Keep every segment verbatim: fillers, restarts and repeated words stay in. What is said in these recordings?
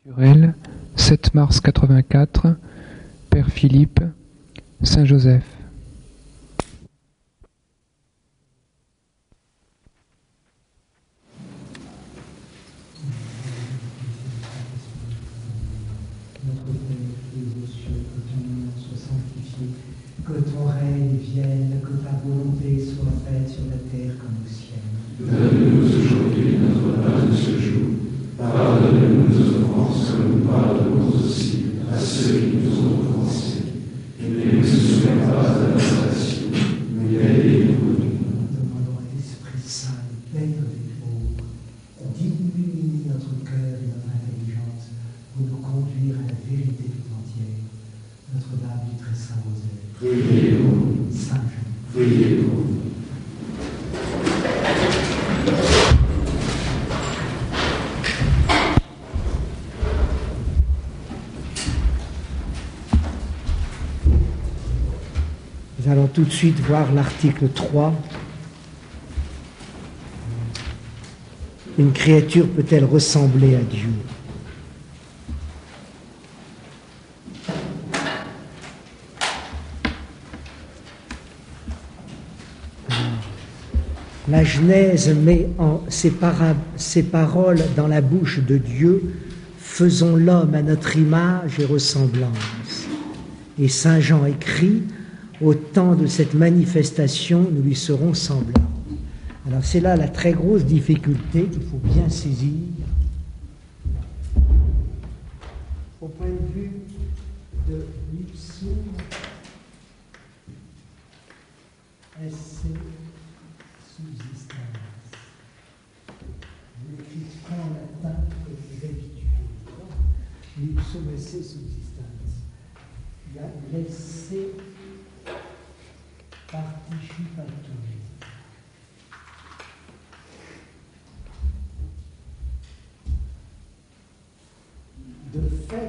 Turel, sept mars quatre-vingt-quatre, Père Philippe, Saint-Joseph. Que ton règne vienne, que ta volonté soit faite sur la terre comme au ciel. Donne-nous aujourd'hui notre pain de ce jour. Pardonne-nous nos offenses comme nous pardonnons aussi à ceux qui nous ont offensés. Et ne nous soumets pas à la tentation, mais délivre-nous. Demandons à l'Esprit Saint de paître des pauvres, d'illuminer notre cœur et notre intelligence pour nous conduire à la vérité tout entière. Notre-Dame du très saint Rosaire. Priez pour nous. Saint Jean. Priez pour nous. Nous allons tout de suite voir l'article trois. Une créature peut-elle ressembler à Dieu ? La Genèse met en ces, para- ces paroles dans la bouche de Dieu. Faisons l'homme à notre image et ressemblance. Et Saint Jean écrit, au temps de cette manifestation, nous lui serons semblables. Alors c'est là la très grosse difficulté qu'il faut bien saisir. Au point de vue de l'ipsum esse subsistans. Vous l'écrivez en latin et vous habituez. L'ipsum esse subsistans. Il y a l'esse participatum. De fait,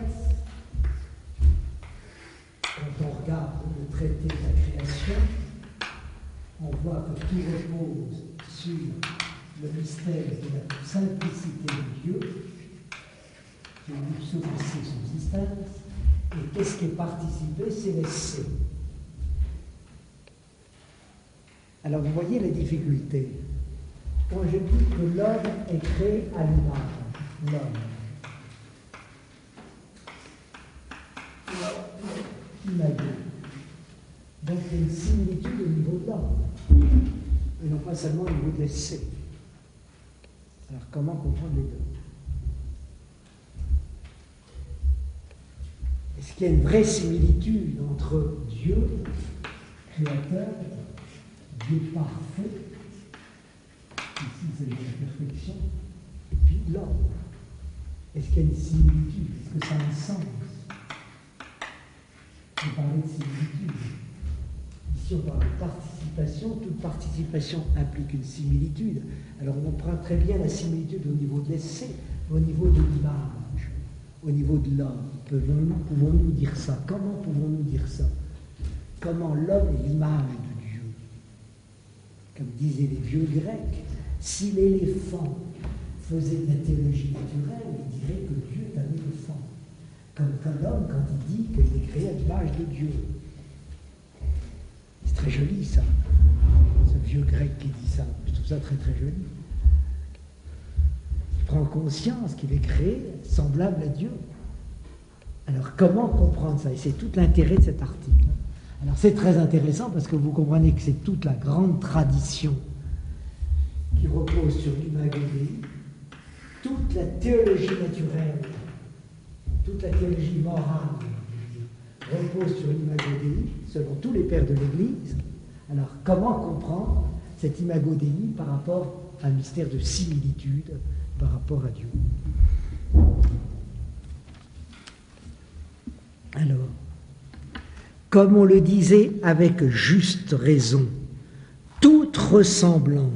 quand on regarde le traité de la création, on voit que tout repose sur le mystère de la simplicité de Dieu, qui est l'ipsum esse subsistans, et qu'est-ce qui est participé? C'est l'esse. Alors vous voyez les difficultés. Quand je dis que l'homme est créé à l'image, l'homme. Imago. Donc il y a une similitude au niveau de l'homme, et non pas seulement au niveau de l'essai. Alors comment comprendre les deux? Est-ce qu'il y a une vraie similitude entre Dieu, créateur, Dieu parfait, ici c'est la perfection, et puis l'homme? Est-ce qu'il y a une similitude? Est-ce que ça a un sens? On parlait de similitude. Ici on parle de participation, toute participation implique une similitude. Alors on prend très bien la similitude au niveau de l'essai, au niveau de l'image, au niveau de l'homme. Pouvons-nous, pouvons-nous dire ça? Comment pouvons-nous dire ça? Comment l'homme est l'image de Dieu? Comme disaient les vieux Grecs, si l'éléphant faisait de la théologie naturelle, il dirait que Dieu est un éléphant. Comme quand l'homme, quand il dit qu'il est créé à l'image de Dieu. C'est très joli ça, ce vieux grec qui dit ça. Je trouve ça très très joli. Il prend conscience qu'il est créé semblable à Dieu. Alors comment comprendre ça? Et c'est tout l'intérêt de cet article. Alors c'est très intéressant parce que vous comprenez que c'est toute la grande tradition qui repose sur l'imago Dei, toute la théologie naturelle, toute la théologie morale repose sur l'imago Dei, selon tous les pères de l'Église. Alors comment comprendre cet imago Dei par rapport à un mystère de similitude par rapport à Dieu? Alors, comme on le disait avec juste raison, toute ressemblance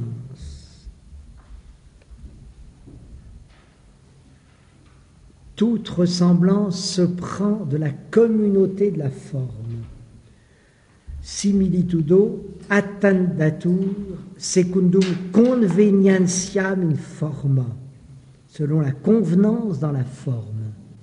toute ressemblance se prend de la communauté de la forme. Similitudo attendatur secundum convenientiam in forma, selon la convenance dans la forme.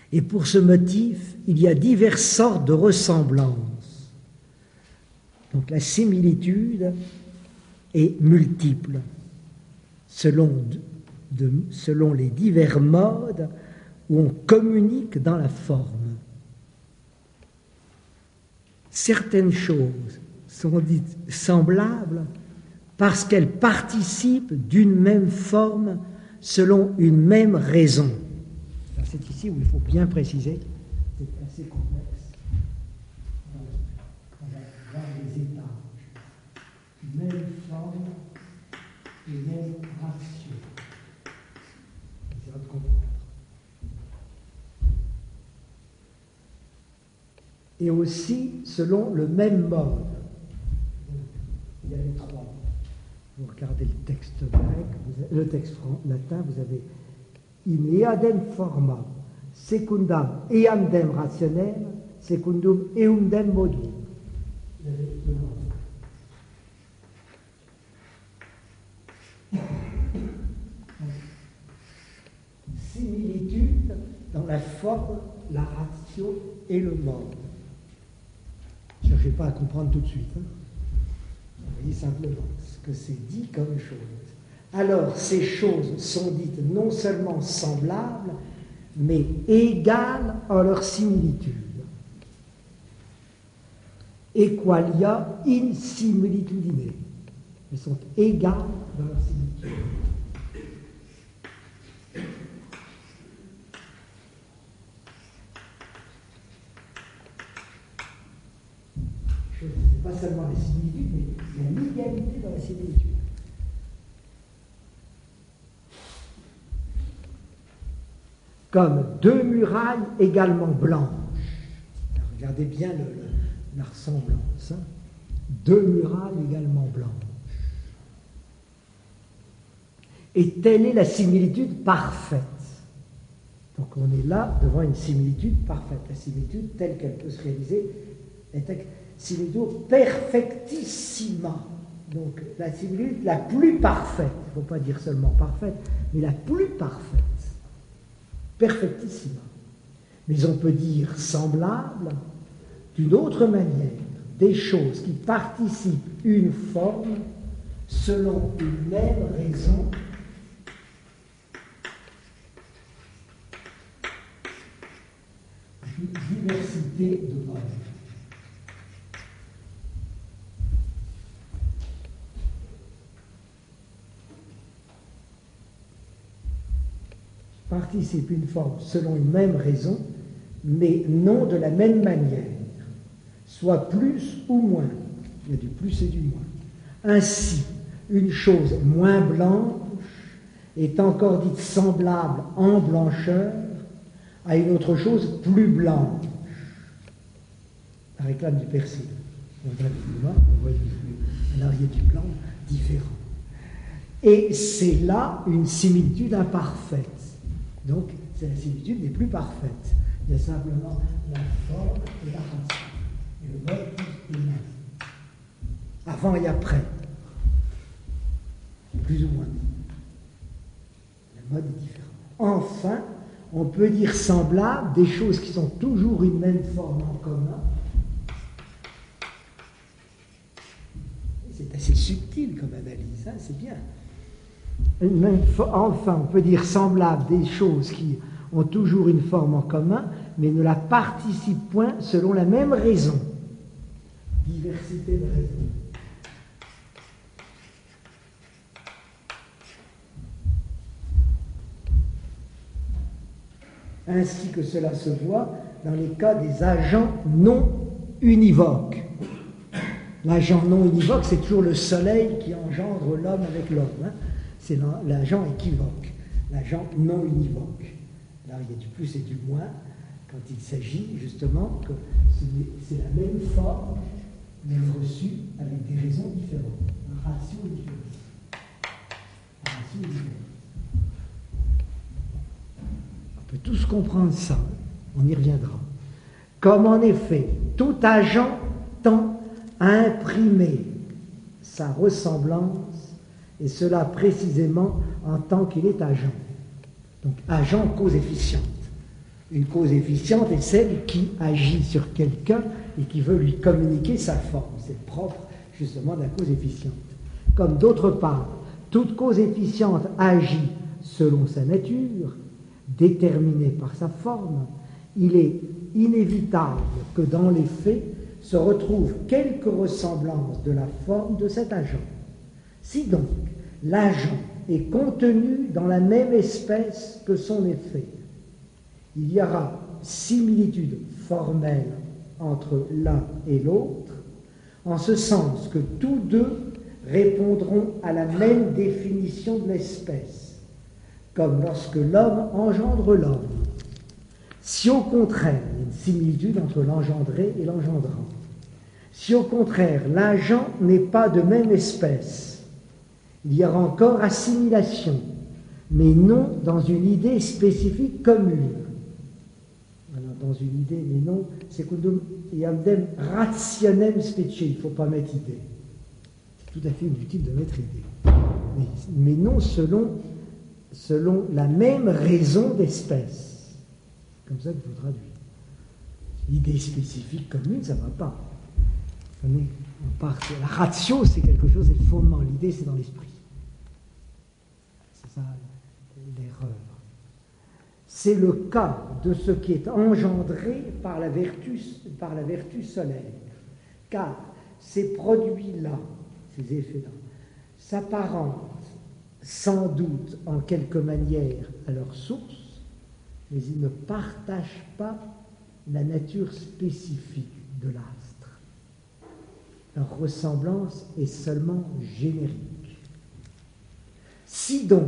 Et pour ce motif, il y a diverses sortes de ressemblances. Donc la similitude est multiple, selon, de, selon les divers modes où on communique dans la forme. Certaines choses sont dites semblables parce qu'elles participent d'une même forme selon une même raison. C'est ici où il faut bien préciser, c'est assez complexe. On va voir les étages. Même forme et même ratio. C'est à comprendre. Et aussi selon le même mode. Il y a les trois. Vous regardez le texte grec, le texte latin, vous avez in eadem forma, secundam eamdem rationem, secundum eumdem modum. Similitude dans la forme, la ratio et le mode. Ne cherchez pas à comprendre tout de suite. Hein. Vous voyez simplement ce que c'est dit comme chose. Alors, ces choses sont dites non seulement semblables, mais égales en leur similitude. Equalia in similitudine. Elles sont égales dans leur similitude. Ce n'est pas seulement la similitude, mais il y a l'égalité dans la similitude. Comme deux murailles également blanches. Alors, regardez bien le, le, la ressemblance. Hein. Deux murailles également blanches. Et telle est la similitude parfaite. Donc on est là devant une similitude parfaite. La similitude telle qu'elle peut se réaliser est une similitude perfectissima. Donc la similitude la plus parfaite. Il ne faut pas dire seulement parfaite, mais la plus parfaite. Perfectissima. Mais on peut dire semblable d'une autre manière, des choses qui participent une forme selon une même raison diversité de modes. Participe une forme selon une même raison, mais non de la même manière, soit plus ou moins. Il y a du plus et du moins. Ainsi, une chose moins blanche est encore dite semblable en blancheur à une autre chose plus blanche. La réclame du persil. On voit du noir, on voit du l'arrière du blanc différent. Et c'est là une similitude imparfaite. Donc, c'est la similitude des plus parfaites. Il y a simplement la forme et la ratio. Et le mode est le même. Avant et après. Plus ou moins. Le mode est différent. Enfin, on peut dire semblable des choses qui sont toujours une même forme en commun. C'est assez subtil comme analyse, hein, c'est bien. Même, enfin, on peut dire semblable des choses qui ont toujours une forme en commun, mais ne la participent point selon la même raison. Diversité de raisons. Ainsi que cela se voit dans les cas des agents non univoques. L'agent non univoque, c'est toujours le soleil qui engendre l'homme avec l'homme. Hein. C'est l'agent équivoque, l'agent non univoque. Là, il y a du plus et du moins quand il s'agit justement que c'est la même forme, mais reçue avec des raisons différentes. Un ratio différent. Un ratio différent. On peut tous comprendre ça, on y reviendra. Comme en effet, tout agent tend à imprimer sa ressemblance, et cela précisément en tant qu'il est agent. Donc agent cause efficiente. Une cause efficiente est celle qui agit sur quelqu'un et qui veut lui communiquer sa forme. C'est propre justement de la cause efficiente. Comme d'autre part, toute cause efficiente agit selon sa nature, déterminée par sa forme, il est inévitable que dans les faits se retrouve quelque ressemblance de la forme de cet agent. Si donc l'agent est contenu dans la même espèce que son effet, il y aura similitude formelle entre l'un et l'autre, en ce sens que tous deux répondront à la même définition de l'espèce, comme lorsque l'homme engendre l'homme. Si au contraire, il y a une similitude entre l'engendré et l'engendrant, si au contraire l'agent n'est pas de même espèce, il y aura encore assimilation, mais non dans une idée spécifique commune. Alors, dans une idée, mais non, secundum iamdem rationem specie, il ne faut pas mettre idée. C'est tout à fait inutile de mettre idée. Mais, mais non selon, selon la même raison d'espèce. C'est comme ça qu'il faut traduire. Idée spécifique commune, ça ne va pas. On est, on part, la ratio, c'est quelque chose, c'est le fondement. L'idée, c'est dans l'esprit. C'est ça l'erreur. C'est le cas de ce qui est engendré par la vertu, par la vertu solaire. Car ces produits-là, ces effets-là, s'apparentent sans doute en quelque manière à leur source, mais ils ne partagent pas la nature spécifique de l'astre. Leur ressemblance est seulement générique. Si donc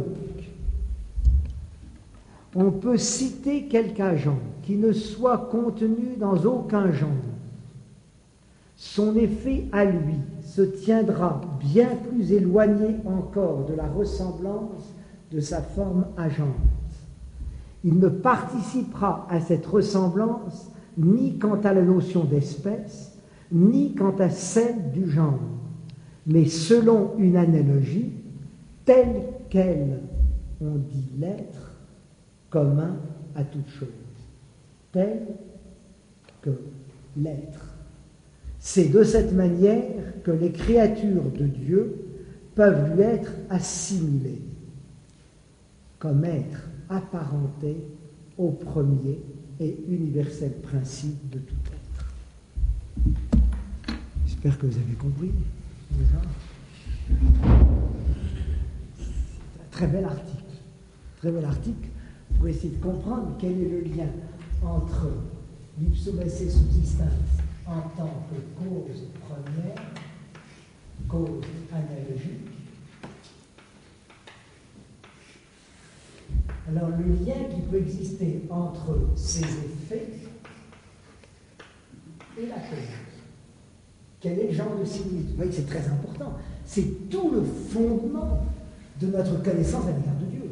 on peut citer quelque agent qui ne soit contenu dans aucun genre, son effet à lui se tiendra bien plus éloigné encore de la ressemblance de sa forme agente. Il ne participera à cette ressemblance ni quant à la notion d'espèce, ni quant à celle du genre, mais selon une analogie telle qu'elle, on dit l'être, commun à toute chose, tel que l'être. C'est de cette manière que les créatures de Dieu peuvent lui être assimilées, comme être apparenté au premier et universel principe de tout être. J'espère que vous avez compris. C'est un très bel article. Très bel article. Pour essayer de comprendre quel est le lien entre l'ipsum esse subsistans en tant que cause première, cause analogique. Alors le lien qui peut exister entre ces effets et la cause. Quel est le genre de similitude? Vous voyez, c'est très important. C'est tout le fondement de notre connaissance à l'égard de Dieu.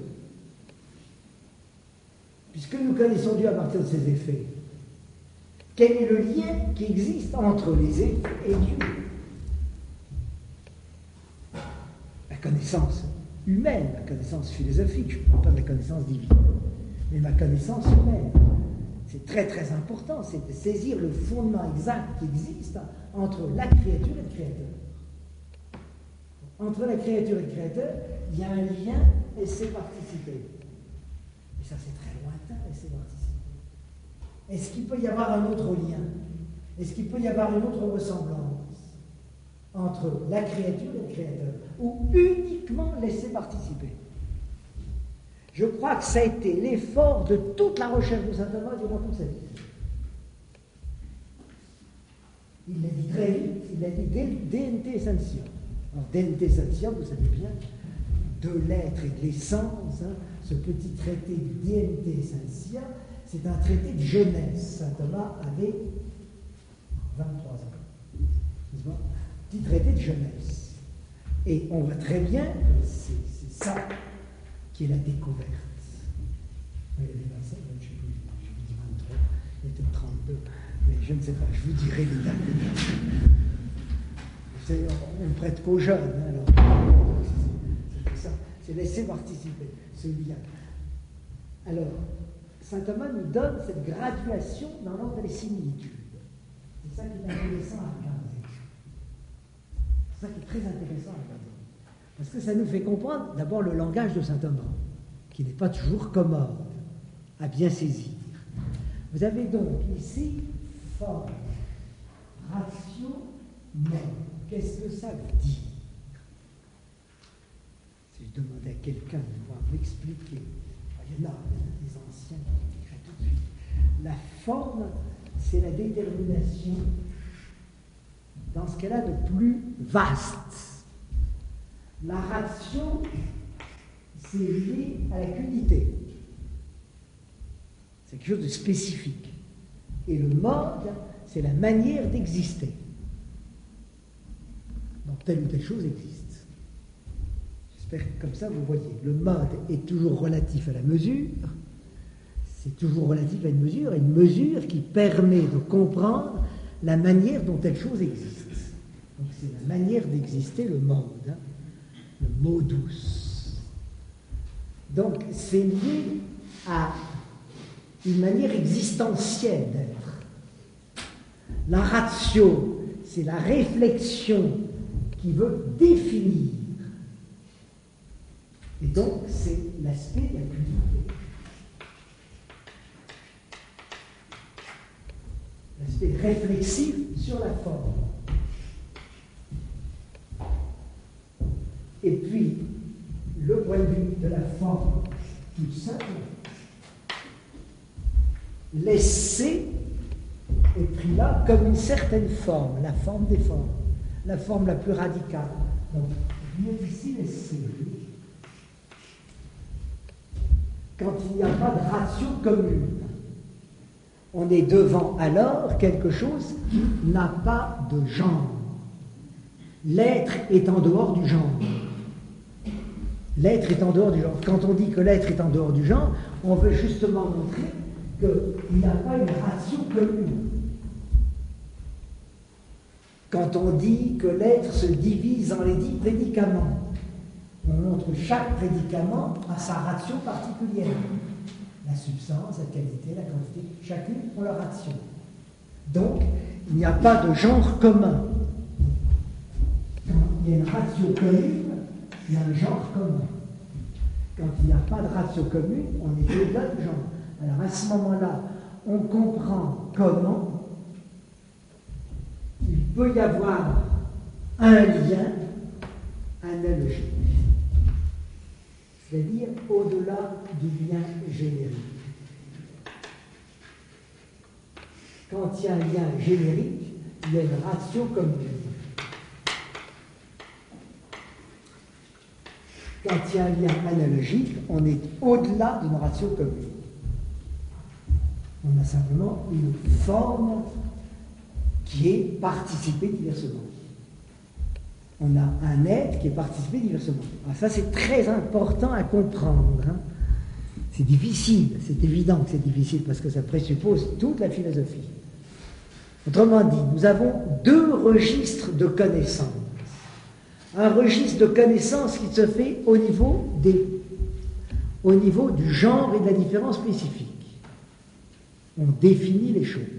Puisque nous connaissons Dieu à partir de ses effets, quel est le lien qui existe entre les effets et Dieu? La connaissance humaine, la connaissance philosophique, je ne parle pas de la connaissance divine, mais ma connaissance humaine. C'est très très important, c'est de saisir le fondement exact qui existe entre la créature et le créateur. Entre la créature et le créateur, il y a un lien et c'est participer. Et ça c'est très lointain et c'est participer. Est-ce qu'il peut y avoir un autre lien? Est-ce qu'il peut y avoir une autre ressemblance entre la créature et le créateur? Ou uniquement laisser participer? Je crois que ça a été l'effort de toute la recherche de saint Thomas durant toute sa vie. Il l'a dit très vite, il l'a dit D N T essentium. Alors D N T essentium, vous savez bien, de l'être et de l'essence, hein, ce petit traité du D N T essentium, c'est un traité de jeunesse. Saint Thomas avait vingt-trois ans. N'est-ce pas? Petit traité de jeunesse. Et on voit très bien que c'est, c'est ça qui est la découverte. Il y avait vingt-cinq, je ne sais plus, je vous dis vingt-trois, il était trente-deux, mais je ne sais pas, je vous dirai les dates. C'est, on ne prête qu'aux jeunes, hein, alors. C'est, c'est ça, c'est laisser participer, ce lien. Alors, saint Thomas nous donne cette graduation dans l'ordre des similitudes. C'est ça qui est intéressant à regarder. C'est ça qui est très intéressant à regarder. Parce que ça nous fait comprendre d'abord le langage de saint Thomas, qui n'est pas toujours commode à bien saisir. Vous avez donc ici forme, ratio, mode. Qu'est-ce que ça veut dire? Si je demandais à quelqu'un de pouvoir m'expliquer, il y en a des anciens qui diraient tout de suite. La forme, c'est la détermination dans ce qu'elle a de plus vaste. La ratio, c'est lié à la cunité. C'est quelque chose de spécifique. Et le mode, c'est la manière d'exister. Donc telle ou telle chose existe. J'espère que comme ça, vous voyez. Le mode est toujours relatif à la mesure. C'est toujours relatif à une mesure, et une mesure qui permet de comprendre la manière dont telle chose existe. Donc c'est la manière d'exister, le mode, hein, le modus. Donc c'est lié à une manière existentielle d'être. La ratio, c'est la réflexion qui veut définir. Et donc c'est l'aspect de la cunité. L'aspect réflexif sur la forme. Et puis, le point de vue de la forme toute simple, l'essai est pris là comme une certaine forme, la forme des formes, la forme la plus radicale. Donc, il y a ici l'essai. Quand il n'y a pas de ratio commune, on est devant alors quelque chose qui n'a pas de genre. L'être est en dehors du genre. L'être est en dehors du genre. Quand on dit que l'être est en dehors du genre, on veut justement montrer qu'il n'y a pas une ratio commune. Quand on dit que l'être se divise en les dix prédicaments, on montre que chaque prédicament a sa ratio particulière. La substance, la qualité, la quantité, chacune ont leur ratio. Donc, il n'y a pas de genre commun. Quand il y a une ratio commune, il y a un genre commun. Quand il n'y a pas de ratio commune, on est au-delà du genre. Alors à ce moment-là, on comprend comment il peut y avoir un lien analogique. C'est-à-dire au-delà du lien générique. Quand il y a un lien générique, il y a une ratio commune. Quand il y a un lien analogique, on est au-delà d'une ratio commune. On a simplement une forme qui est participée diversement. On a un être qui est participé diversement. Alors ça, c'est très important à comprendre. Hein. C'est difficile, c'est évident que c'est difficile parce que ça présuppose toute la philosophie. Autrement dit, nous avons deux registres de connaissances. Un registre de connaissances qui se fait au niveau, des, au niveau du genre et de la différence spécifique. On définit les choses.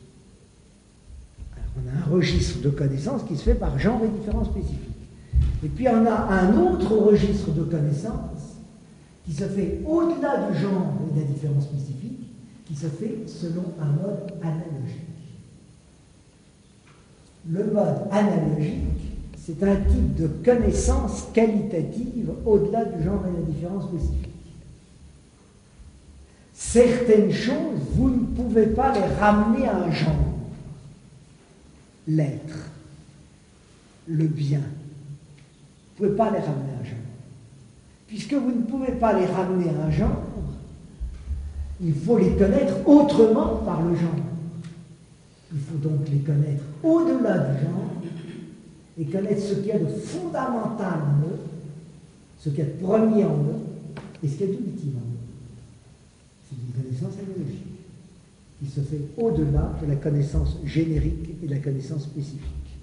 On a un registre de connaissances qui se fait par genre et différence spécifique. Et puis on a un autre registre de connaissances qui se fait au-delà du genre et de la différence spécifique, qui se fait selon un mode analogique. Le mode analogique, c'est un type de connaissance qualitative au-delà du genre et de la différence spécifique. Certaines choses, vous ne pouvez pas les ramener à un genre. L'être, le bien, vous ne pouvez pas les ramener à un genre. Puisque vous ne pouvez pas les ramener à un genre, il faut les connaître autrement par le genre. Il faut donc les connaître au-delà du genre et connaître ce qu'il y a de fondamental en eux, ce qu'il y a de premier en eux et ce qu'il y a d'ultime en eux. C'est une connaissance analogique qui se fait au-delà de la connaissance générique et de la connaissance spécifique.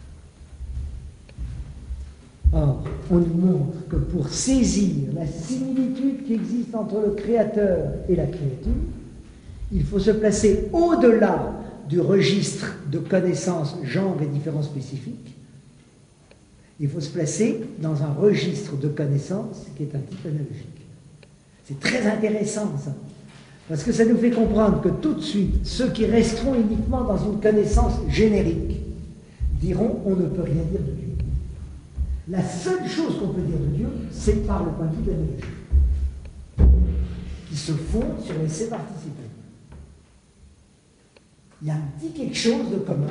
Or, on nous montre que pour saisir la similitude qui existe entre le créateur et la créature, Il faut se placer au-delà du registre de connaissances, genre et différences spécifiques. Il faut se placer dans un registre de connaissances qui est un type analogique. C'est très intéressant ça, parce que ça nous fait comprendre que tout de suite, ceux qui resteront uniquement dans une connaissance générique diront on ne peut rien dire de Dieu. La seule chose qu'on peut dire de Dieu, c'est par le point de vue de l'analogie, qui se fonde sur l'essai participé. Il y a un petit quelque chose de commun,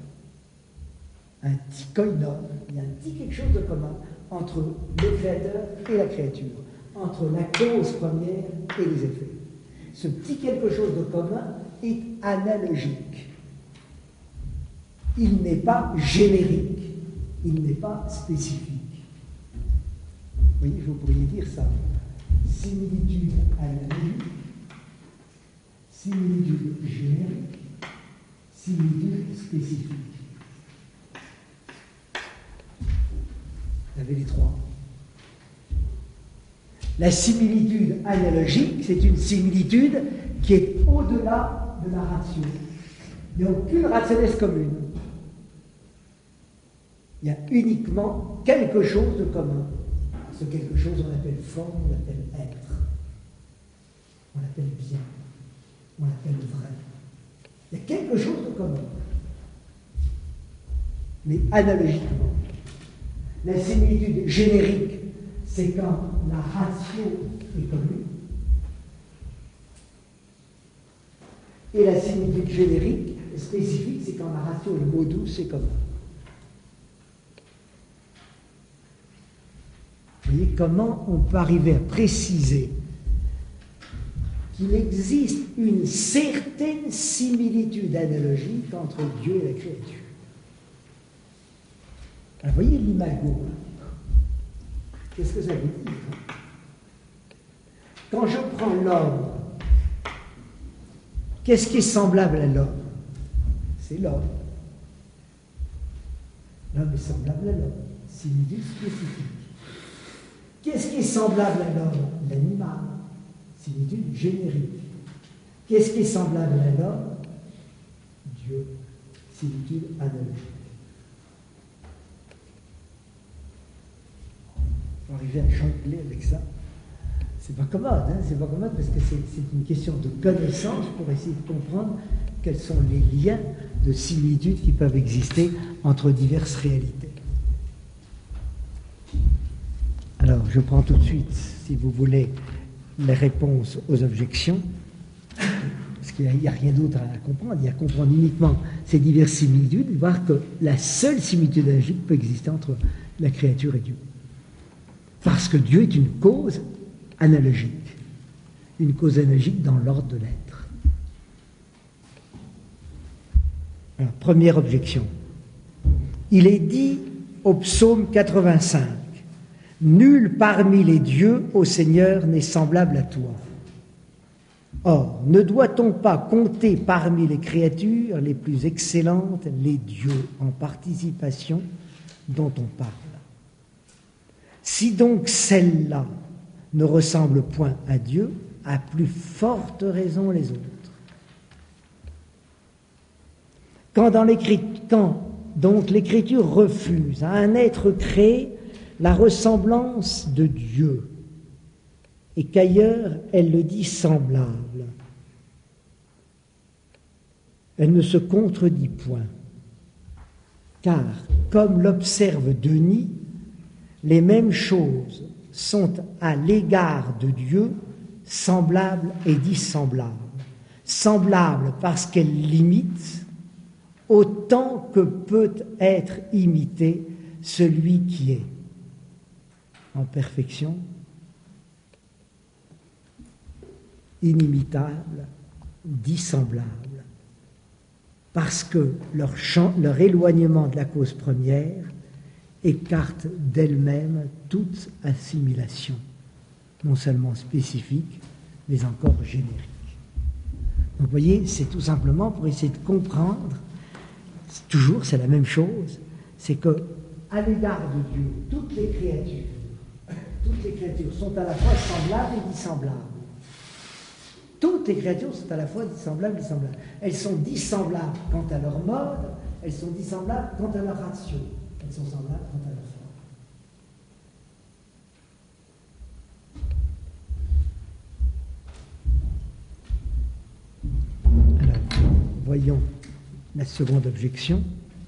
un petit koinon, il y a un petit quelque chose de commun entre le créateur et la créature, entre la cause première et les effets. Ce petit quelque chose de commun est analogique. Il n'est pas générique, il n'est pas spécifique. Vous voyez, vous pourriez dire ça. Similitude analogique, similitude générique, similitude spécifique. Vous avez les trois. La similitude analogique, c'est une similitude qui est au-delà de la ratio. Il n'y a aucune rationnesse commune. Il y a uniquement quelque chose de commun. Ce quelque chose, on l'appelle forme, on l'appelle être. On l'appelle bien. On l'appelle vrai. Il y a quelque chose de commun. Mais analogiquement. La similitude générique, c'est quand la ratio est commune. Et la similitude générique, spécifique, c'est quand la ratio et le modus est commun. Vous voyez comment on peut arriver à préciser qu'il existe une certaine similitude analogique entre Dieu et la créature. Alors, vous voyez l'imago. Qu'est-ce que ça veut dire? Quand je prends l'homme, qu'est-ce qui est semblable à l'homme? C'est l'homme. L'homme est semblable à l'homme. Similitude spécifique. Qu'est-ce qui est semblable à l'homme? L'animal. Similitude générique. Qu'est-ce qui est semblable à l'homme? Dieu. Similitude analogique. On va arriver à jongler avec ça. C'est pas commode, hein, c'est pas commode parce que c'est, c'est une question de connaissance pour essayer de comprendre quels sont les liens de similitude qui peuvent exister entre diverses réalités. Alors, je prends tout de suite, si vous voulez, les réponses aux objections, parce qu'il n'y a, a rien d'autre à comprendre, il y a à comprendre uniquement ces diverses similitudes, voir que la seule similitude analogique peut exister entre la créature et Dieu. Parce que Dieu est une cause analogique, une cause analogique dans l'ordre de l'être. Alors, première objection. Il est dit au psaume quatre-vingt-cinq, « Nul parmi les dieux, ô Seigneur, n'est semblable à toi. » Or, ne doit-on pas compter parmi les créatures les plus excellentes les dieux en participation dont on parle? Si donc celle-là ne ressemble point à Dieu, à plus forte raison les autres. Quand, dans quand donc l'Écriture refuse à un être créé la ressemblance de Dieu, et qu'ailleurs elle le dit semblable, elle ne se contredit point, car, comme l'observe Denis, les mêmes choses sont à l'égard de Dieu semblables et dissemblables. Semblables parce qu'elles l'imitent autant que peut être imité celui qui est en perfection, inimitable, dissemblable, parce que leur, champ, leur éloignement de la cause première écarte d'elle-même toute assimilation, non seulement spécifique, mais encore générique. Donc vous voyez, c'est tout simplement pour essayer de comprendre, toujours c'est la même chose, c'est que à l'égard de Dieu, toutes les créatures, toutes les créatures sont à la fois semblables et dissemblables. Toutes Toutes les créatures sont à la fois dissemblables et dissemblables. Elles sont dissemblables quant à leur mode, elles sont dissemblables quant à leur ratio, elles sont semblables quant à leur forme. Alors, voyons la seconde objection.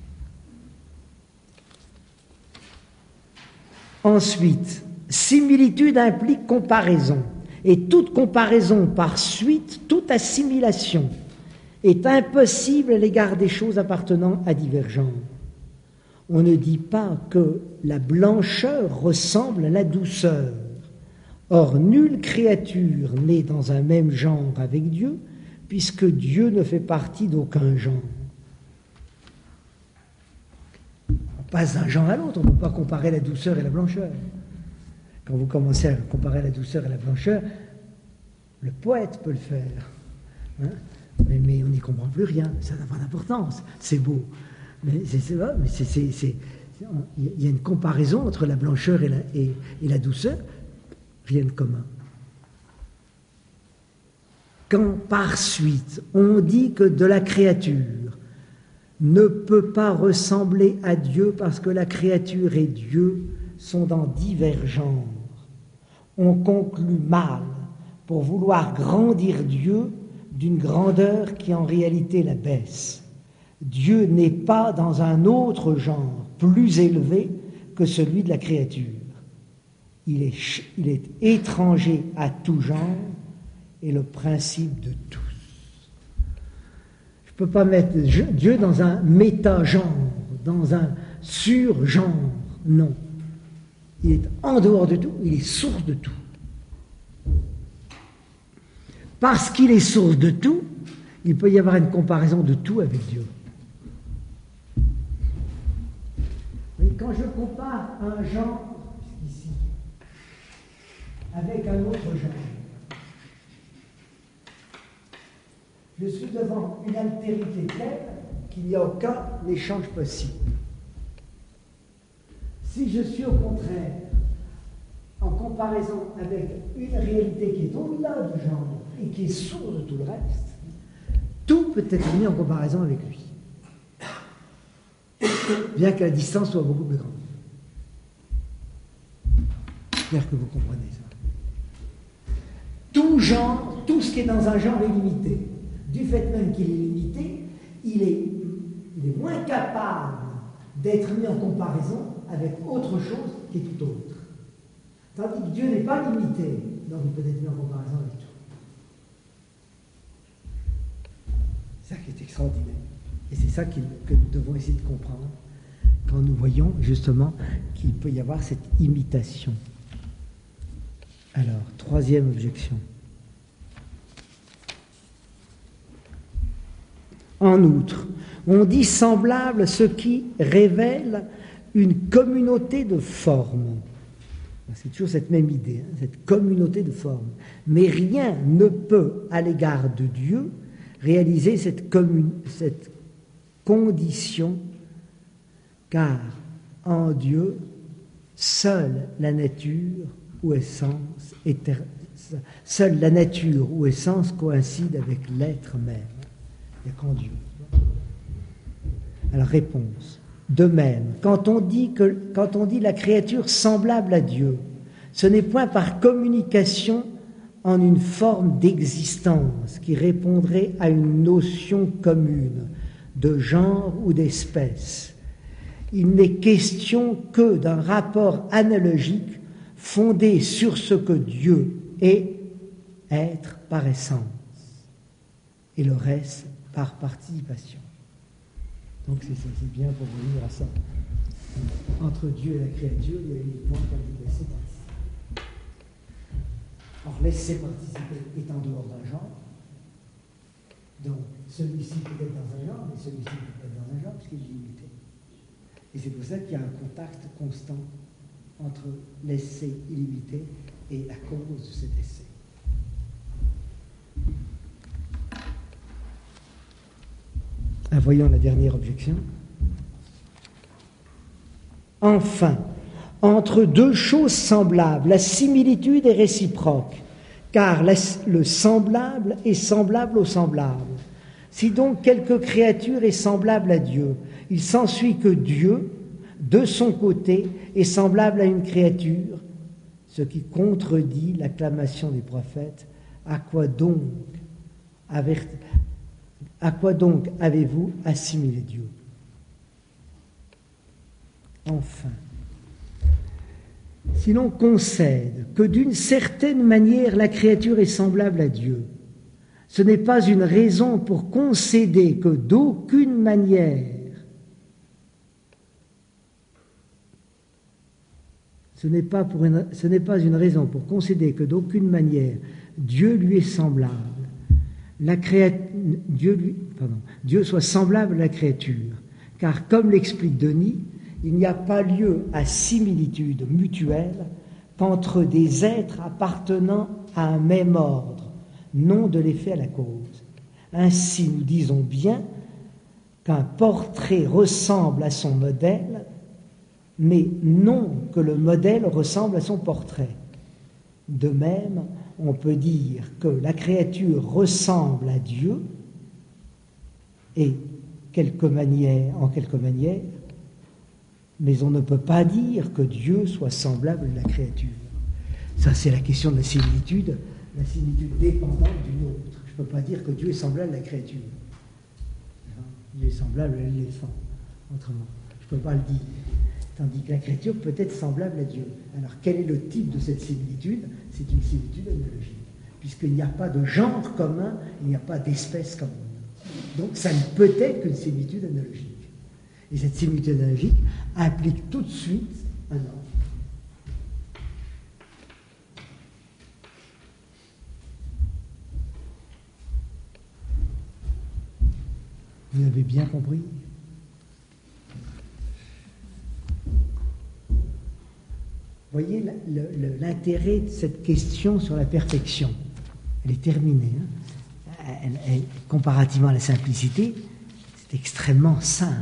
Ensuite, similitude implique comparaison, et toute comparaison par suite, toute assimilation est impossible à l'égard des choses appartenant à divers genres. On ne dit pas que la blancheur ressemble à la douceur. Or, nulle créature n'est dans un même genre avec Dieu, puisque Dieu ne fait partie d'aucun genre. On passe d'un genre à l'autre, on ne peut pas comparer la douceur et la blancheur. Quand vous commencez à comparer la douceur et la blancheur, le poète peut le faire. Hein, mais, mais on n'y comprend plus rien, ça n'a pas d'importance, c'est beau. Mais c'est, c'est, mais c'est, c'est, c'est, il y a une comparaison entre la blancheur et la, et, et la douceur, rien de commun. Quand par suite on dit que de la créature ne peut pas ressembler à Dieu parce que la créature et Dieu sont dans divers genres, on conclut mal pour vouloir grandir Dieu d'une grandeur qui en réalité la baisse. Dieu n'est pas dans un autre genre plus élevé que celui de la créature. Il est, il est étranger à tout genre et le principe de tous. Je ne peux pas mettre Dieu dans un méta-genre, dans un sur-genre, non. Il est en dehors de tout, il est source de tout. Parce qu'il est source de tout, il peut y avoir une comparaison de tout avec Dieu. Mais quand je compare un genre, ici, avec un autre genre, je suis devant une altérité telle qu'il n'y a aucun échange possible. Si je suis au contraire en comparaison avec une réalité qui est au-delà du genre et qui est source de tout le reste, tout peut être mis en comparaison avec lui, bien que la distance soit beaucoup plus grande. J'espère que vous comprenez ça. Tout genre, tout ce qui est dans un genre est limité. Du fait même qu'il est limité, il est, il est moins capable d'être mis en comparaison avec autre chose qui est tout autre. Tandis que Dieu n'est pas limité, donc il peut être mis en comparaison avec tout. C'est ça qui est extraordinaire. Et c'est ça que nous devons essayer de comprendre quand nous voyons justement qu'il peut y avoir cette imitation. Alors, troisième objection. En outre, on dit semblable ce qui révèle une communauté de formes. C'est toujours cette même idée, hein, cette communauté de formes. Mais rien ne peut, à l'égard de Dieu, réaliser cette, commun- cette condition, car en Dieu, seule la nature ou essence, éter... seule la nature ou essence coïncide avec l'être même. Il n'y a qu'en Dieu. Alors, réponse. De même, quand on dit que, quand on dit la créature semblable à Dieu, ce n'est point par communication en une forme d'existence qui répondrait à une notion commune de genre ou d'espèce. Il n'est question que d'un rapport analogique fondé sur ce que Dieu est, être par essence, et le reste par participation. Donc c'est, c'est bien pour revenir à ça. Entre Dieu et la créature, il y a uniquement qu'à lui laisser participer. Or, laisser participer est en dehors d'un genre. Donc, celui-ci peut être dans un genre, mais celui-ci peut être dans un genre, puisqu'il est limité. Et c'est pour ça qu'il y a un contact constant entre l'essai illimité et la cause de cet essai. Ah, voyons la dernière objection. Enfin, entre deux choses semblables, la similitude est réciproque, car le semblable est semblable au semblable. Si donc quelque créature est semblable à Dieu, il s'ensuit que Dieu, de son côté, est semblable à une créature, ce qui contredit l'acclamation des prophètes. À quoi donc, avec, à quoi donc avez-vous assimilé Dieu? Enfin, si l'on concède que d'une certaine manière la créature est semblable à Dieu, ce n'est pas une raison pour concéder que d'aucune manière, ce n'est pas, pour une, ce n'est pas une raison pour concéder que d'aucune manière Dieu lui est semblable, la créature, Dieu, lui, pardon, Dieu soit semblable à la créature, car comme l'explique Denis, il n'y a pas lieu à similitude mutuelle qu'entre des êtres appartenant à un même ordre, non de l'effet à la cause. Ainsi, nous disons bien qu'un portrait ressemble à son modèle, mais non que le modèle ressemble à son portrait. De même, on peut dire que la créature ressemble à Dieu et quelque manière, en quelque manière, mais on ne peut pas dire que Dieu soit semblable à la créature. Ça, c'est la question de la similitude, la similitude dépendante d'une autre. Je ne peux pas dire que Dieu est semblable à la créature. Dieu est semblable à l'éléphant, autrement. Je ne peux pas le dire. Tandis que la créature peut être semblable à Dieu. Alors, quel est le type de cette similitude? C'est une similitude analogique. Puisqu'il n'y a pas de genre commun, il n'y a pas d'espèce commune. Donc, ça ne peut être qu'une similitude analogique. Et cette similitude analogique implique tout de suite un ordre. Vous avez bien compris? Voyez l'intérêt de cette question sur la perfection. Elle est terminée. Hein. Elle, elle, comparativement à la simplicité, c'est extrêmement simple.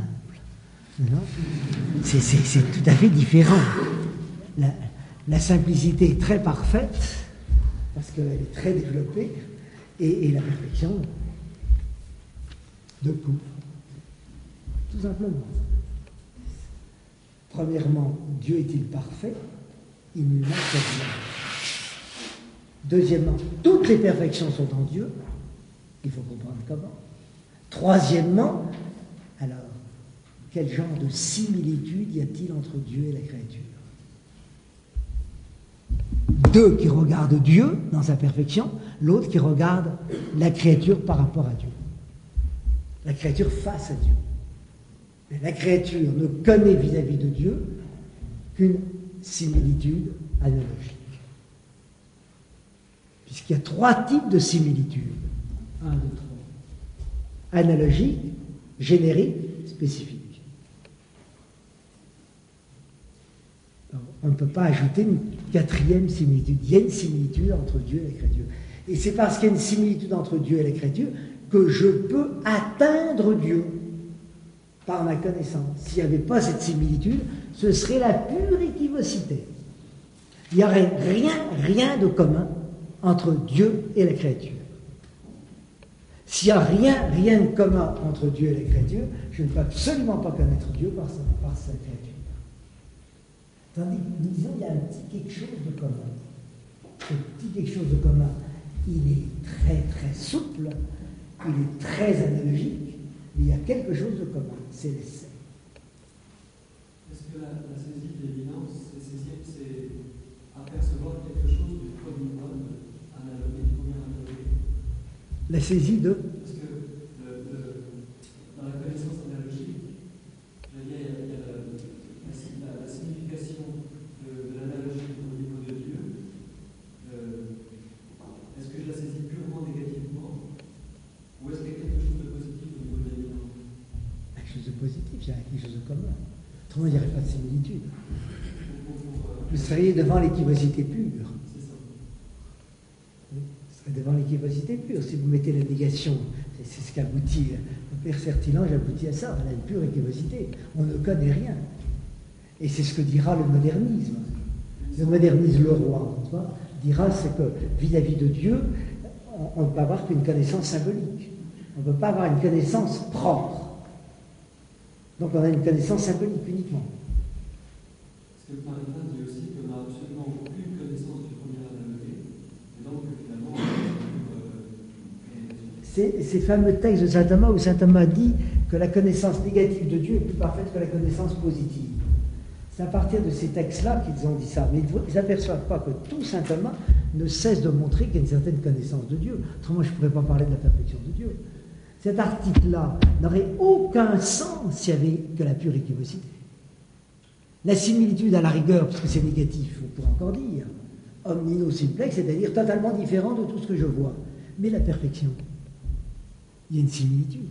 C'est, c'est, c'est tout à fait différent. La, la simplicité est très parfaite, parce qu'elle est très développée, et, et la perfection de coup. Tout simplement. Premièrement, Dieu est-il parfait? Il n'y manque rien. Deuxièmement, toutes les perfections sont en Dieu. Il faut comprendre comment. Troisièmement, alors, quel genre de similitude y a-t-il entre Dieu et la créature? Deux qui regardent Dieu dans sa perfection, l'autre qui regarde la créature par rapport à Dieu. La créature face à Dieu. Mais la créature ne connaît vis-à-vis de Dieu qu'une similitude analogique. Puisqu'il y a trois types de similitudes. Un, deux, trois. Analogique, générique, spécifique. Alors, on ne peut pas ajouter une quatrième similitude. Il y a une similitude entre Dieu et la créature. Et c'est parce qu'il y a une similitude entre Dieu et la créature que je peux atteindre Dieu par ma connaissance. S'il n'y avait pas cette similitude, ce serait la pure équivocité. Il n'y aurait rien, rien de commun entre Dieu et la créature. S'il n'y a rien, rien de commun entre Dieu et la créature, je ne peux absolument pas connaître Dieu par sa, par sa créature. Tandis que nous disons qu'il y a un petit quelque chose de commun. Ce petit quelque chose de commun, il est très très souple, il est très analogique, mais il y a quelque chose de commun, c'est l'essai. Est-ce que la, la saisie de l'évidence, c'est saisir, c'est apercevoir quelque chose du premier mode analogue et du premier analogue? La saisie de Parce que le, le, dans la connaissance analogique, il y a, il y a la, la, la signification de, de l'analogie au niveau de Dieu. Euh, est-ce que je la saisis purement négativement, ou est-ce qu'il y a quelque chose de positif au niveau de l'évidence? Quelque chose de positif, il y a quelque chose de commun. Autrement, il n'y aurait pas de similitude. Vous seriez devant l'équivocité pure. C'est ça. Vous serez devant l'équivocité pure. Si vous mettez la négation, c'est, c'est ce qu'aboutit le Père Sertilange aboutit à ça, à la pure équivocité. On ne connaît rien. Et c'est ce que dira le modernisme. Le modernisme, le roi, dira, c'est que vis-à-vis de Dieu, on, on ne peut avoir qu'une connaissance symbolique. On ne peut pas avoir une connaissance propre. Donc on a une connaissance symbolique uniquement. Parce que le Paraclet dit aussi qu'on n'a absolument aucune connaissance du premier analogue, et donc finalement, euh, c'est ces fameux textes de saint Thomas où saint Thomas dit que la connaissance négative de Dieu est plus parfaite que la connaissance positive. C'est à partir de ces textes-là qu'ils ont dit ça. Mais ils n'aperçoivent pas que tout saint Thomas ne cesse de montrer qu'il y a une certaine connaissance de Dieu. Autrement, je ne pourrais pas parler de la perfection de Dieu. Cet article-là n'aurait aucun sens s'il n'y avait que la pure équivocité. La similitude à la rigueur, parce que c'est négatif, on pourrait encore dire, omnino simplex, c'est-à-dire totalement différent de tout ce que je vois. Mais la perfection, il y a une similitude.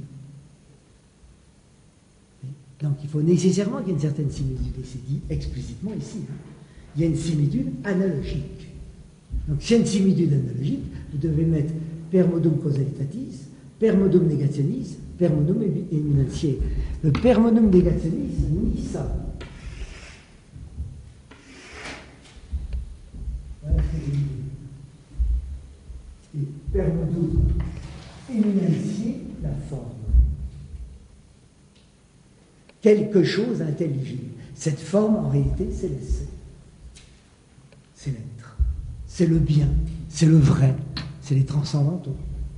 Donc il faut nécessairement qu'il y ait une certaine similitude, et c'est dit explicitement ici. Hein. Il y a une similitude analogique. Donc s'il y a une similitude analogique, vous devez mettre per modum causalitatis, per modum negationis, per modum eminentiae. Le per modum negationis, ça nous dit ça. Voilà ce que je dis. Et per modum eminentiae, la forme. Quelque chose d'intelligible. Cette forme, en réalité, c'est l'essai. C'est l'être. C'est le bien. C'est le vrai. C'est les transcendantaux.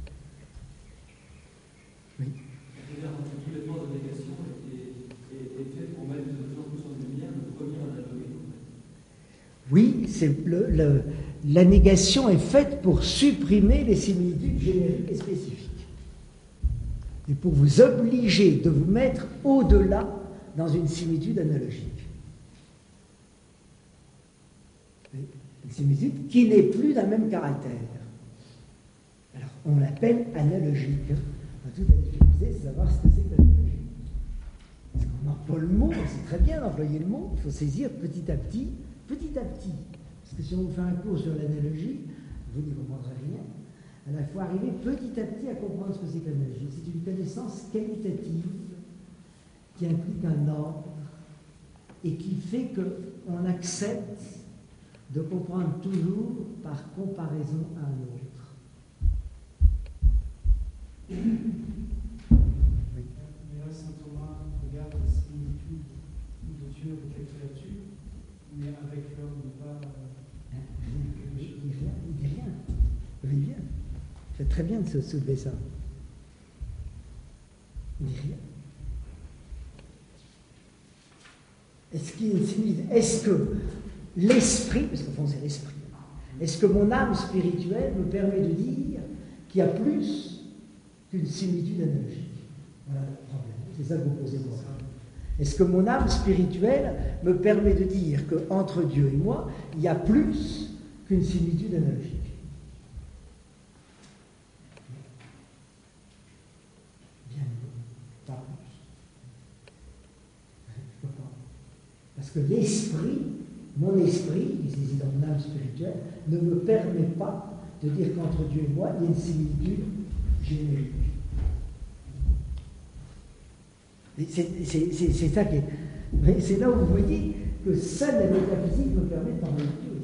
Oui. Tous les plans de négation est fait pour mettre de plus en plus en lumière le premier analogue. Oui, c'est le, le, la négation est faite pour supprimer les similitudes génériques et spécifiques. Et pour vous obliger de vous mettre au-delà dans une similitude analogique. Une similitude qui n'est plus d'un même caractère. Alors, on l'appelle analogique. Hein. Toute la difficulté, c'est de savoir ce que c'est que l'analogie. Parce qu'on emploie le mot, c'est très bien d'employer le mot, il faut saisir petit à petit, petit à petit. Parce que si on vous fait un cours sur l'analogie, vous n'y comprendrez rien. Alors, il faut arriver petit à petit à comprendre ce que c'est que l'analogie. C'est une connaissance qualitative qui implique un ordre et qui fait qu'on accepte de comprendre toujours par comparaison à un autre. Oui. Mais là, saint Thomas regarde la similitude de Dieu avec la créature, mais avec l'homme, pas. Il dit rien, il dit rien. Il dit rien. C'est très bien de se soulever ça. Il dit rien. Est-ce qu'il y a une similitude? Est-ce que l'esprit, parce qu'au fond c'est l'esprit, est-ce que mon âme spirituelle me permet de dire qu'il y a plus qu'une similitude analogique? Voilà le problème. C'est ça que vous posez moi. Est-ce que mon âme spirituelle me permet de dire qu'entre Dieu et moi, il y a plus qu'une similitude analogique? Bien, pas plus. Je peux pas. Parce que l'esprit, mon esprit, qui saisit dans mon âme spirituelle, ne me permet pas de dire qu'entre Dieu et moi, il y a une similitude générique. C'est ça qui est. C'est là où vous voyez que seule la métaphysique me permet de parler de Dieu.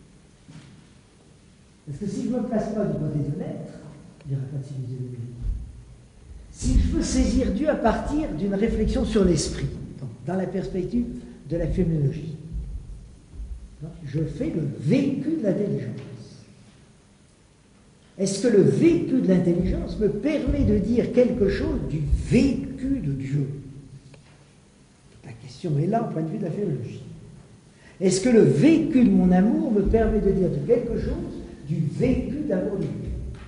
Parce que si je ne me place pas du côté de l'être, il n'y aura pas de similitude de Dieu. Si je veux saisir Dieu à partir d'une réflexion sur l'esprit, dans la perspective de la phénoménologie, je fais le vécu de l'intelligence. Est-ce que le vécu de l'intelligence me permet de dire quelque chose du vécu de Dieu? La question est là au point de vue de la phénoménologie. Est-ce que le vécu de mon amour me permet de dire quelque chose du vécu d'amour de Dieu?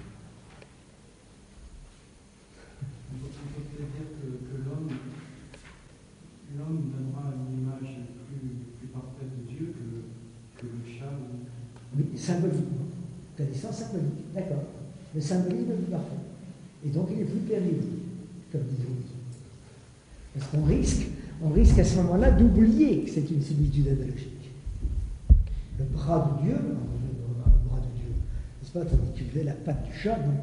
Il faut peut-être dire que, que l'homme, l'homme donnera une image plus, plus parfaite de Dieu que, que le chat. Oui, symboliquement. Connaissance symbolique, d'accord. Le symbolisme est plus parfait. Et donc il est plus périlleux, comme dit Louis. Parce qu'on risque, on risque à ce moment-là d'oublier que c'est une similitude analogique. Le bras de Dieu, le bras de Dieu, n'est-ce pas, tandis que tu fais la patte du chat, non?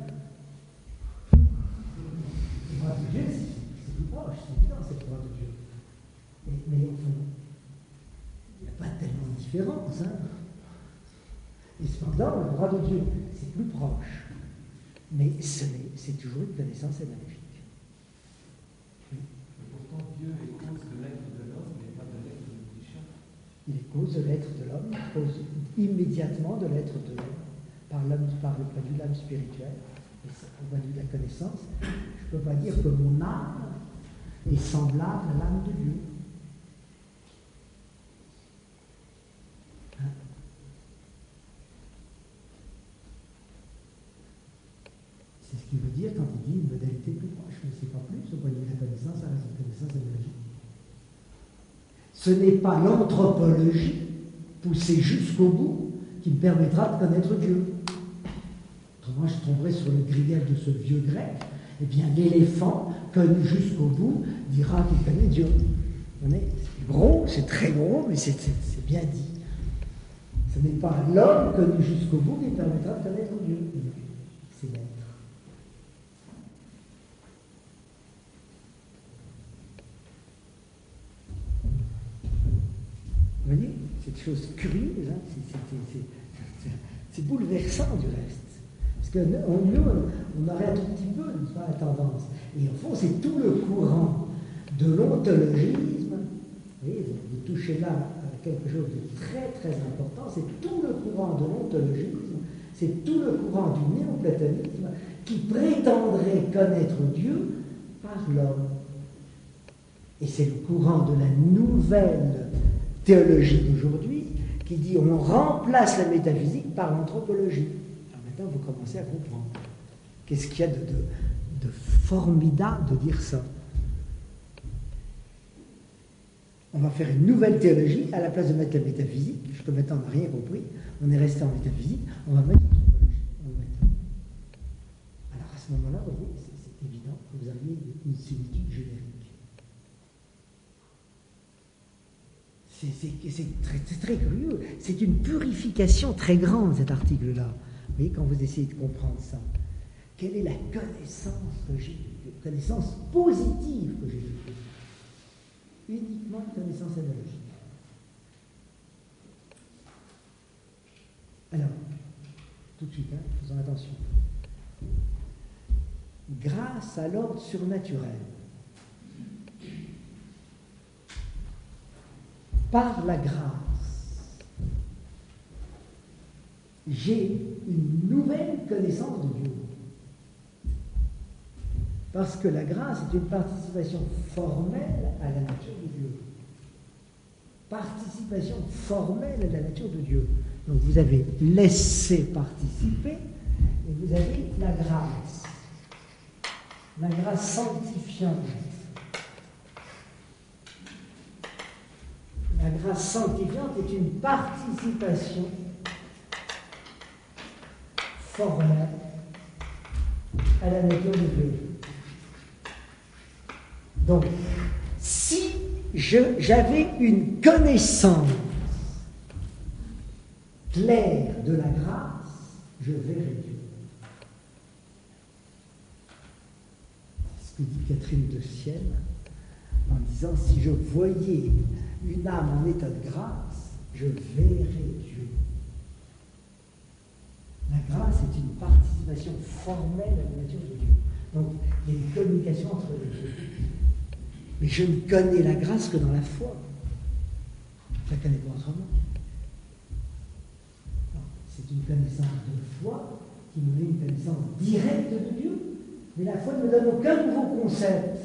Le bras de Dieu, c'est plus proche, c'est évident, c'est le bras de Dieu. Mais, mais au fond, il n'y a pas tellement de différence, hein. Et cependant, le droit de Dieu, c'est plus proche. Mais ce n'est, c'est toujours une connaissance analogique. Oui. Et pourtant, Dieu est cause de l'être de l'homme, mais pas de l'être du péché. Il est cause de l'être de l'homme, cause immédiatement de l'être de l'homme, par, l'homme, par le point de vue de l'âme spirituelle, et au point de vue de la connaissance. Je ne peux pas dire que mon âme est semblable à l'âme de Dieu. Hein? C'est ce qu'il veut dire quand il dit une modalité plus proche, mais c'est pas plus, au point de vue de la connaissance, ça reste une connaissance analogique. Ce n'est pas l'anthropologie poussée jusqu'au bout qui me permettra de connaître Dieu. Autrement, je tomberai sur le grief de ce vieux grec. Eh bien, l'éléphant, connu jusqu'au bout, dira qu'il connaît Dieu. C'est gros, c'est très gros, mais c'est, c'est, c'est bien dit. Ce n'est pas l'homme connu jusqu'au bout qui me permettra de connaître Dieu. C'est l'être. Vous voyez, cette chose curieuse, hein, c'est, c'est, c'est, c'est, c'est bouleversant du reste. Parce que nous, on, on aurait un tout petit peu pas, la tendance. Et au fond, c'est tout le courant de l'ontologisme. Vous voyez, vous touchez là à quelque chose de très très important. C'est tout le courant de l'ontologisme, c'est tout le courant du néoplatonisme qui prétendrait connaître Dieu par l'homme. Et c'est le courant de la nouvelle théologie d'aujourd'hui qui dit on remplace la métaphysique par l'anthropologie. Alors maintenant vous commencez à comprendre. Qu'est-ce qu'il y a de, de, de formidable de dire ça? On va faire une nouvelle théologie à la place de mettre la métaphysique. Jusqu'à maintenant on n'a rien compris. On est resté en métaphysique. On va mettre l'anthropologie. On va mettre... Alors à ce moment-là, vous voyez, c'est, c'est évident que vous aviez une similitude générique. C'est, c'est, c'est, très, c'est très curieux. C'est une purification très grande, cet article-là. Vous voyez, quand vous essayez de comprendre ça. Quelle est la connaissance que j'ai de Dieu? Connaissance positive que j'ai de Dieu. Uniquement une connaissance analogique. Alors, tout de suite, hein, faisons attention. Grâce à l'ordre surnaturel, par la grâce, j'ai une nouvelle connaissance de Dieu. Parce que la grâce est une participation formelle à la nature de Dieu. Participation formelle à la nature de Dieu. Donc vous avez laissé participer et vous avez la grâce. La grâce sanctifiante. La grâce sanctifiante est une participation formelle à la nature de Dieu. Donc, si je, j'avais une connaissance claire de la grâce, je verrais Dieu. C'est ce que dit Catherine de Sienne en disant, si je voyais une âme en état de grâce, je verrais Dieu. La grâce est une participation formelle à la nature de Dieu. Donc, il y a une communication entre les deux. Mais je ne connais la grâce que dans la foi. Je ne la connais pas autrement. Non, c'est une connaissance de foi qui me met une connaissance directe de Dieu. Mais la foi ne me donne aucun nouveau concept.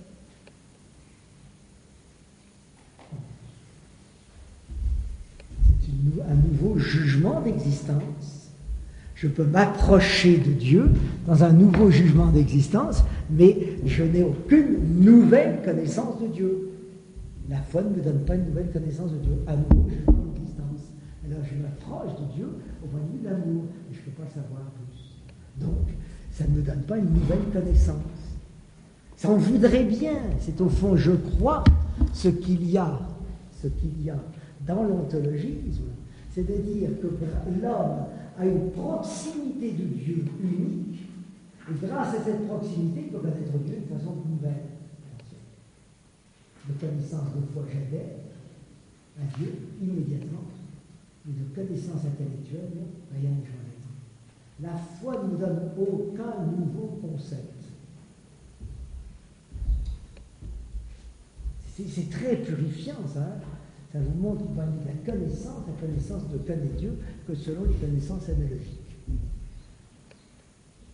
C'est une, un nouveau jugement d'existence. Je peux m'approcher de Dieu dans un nouveau jugement d'existence, mais je n'ai aucune nouvelle connaissance de Dieu. La foi ne me donne pas une nouvelle connaissance de Dieu, un nouveau jugement d'existence. Alors je m'approche de Dieu au point de vue de l'amour, mais je ne peux pas savoir plus. Donc, ça ne me donne pas une nouvelle connaissance. Ça en voudrait bien. C'est au fond, je crois, ce qu'il y a, ce qu'il y a dans l'ontologisme, c'est de dire que l'homme a une proximité de Dieu unique, et grâce à cette proximité, il peut connaître Dieu de façon nouvelle. De connaissance de foi, j'adhère à Dieu immédiatement. et de connaissance intellectuelle, rien n'est changé. La foi ne nous donne aucun nouveau concept. C'est, c'est très purifiant, ça. Hein. Ça vous montre que la connaissance, la connaissance ne connaît Dieu que selon les connaissances analogiques.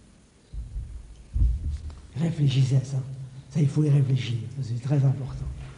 Réfléchissez à ça. Ça, il faut y réfléchir. C'est très important.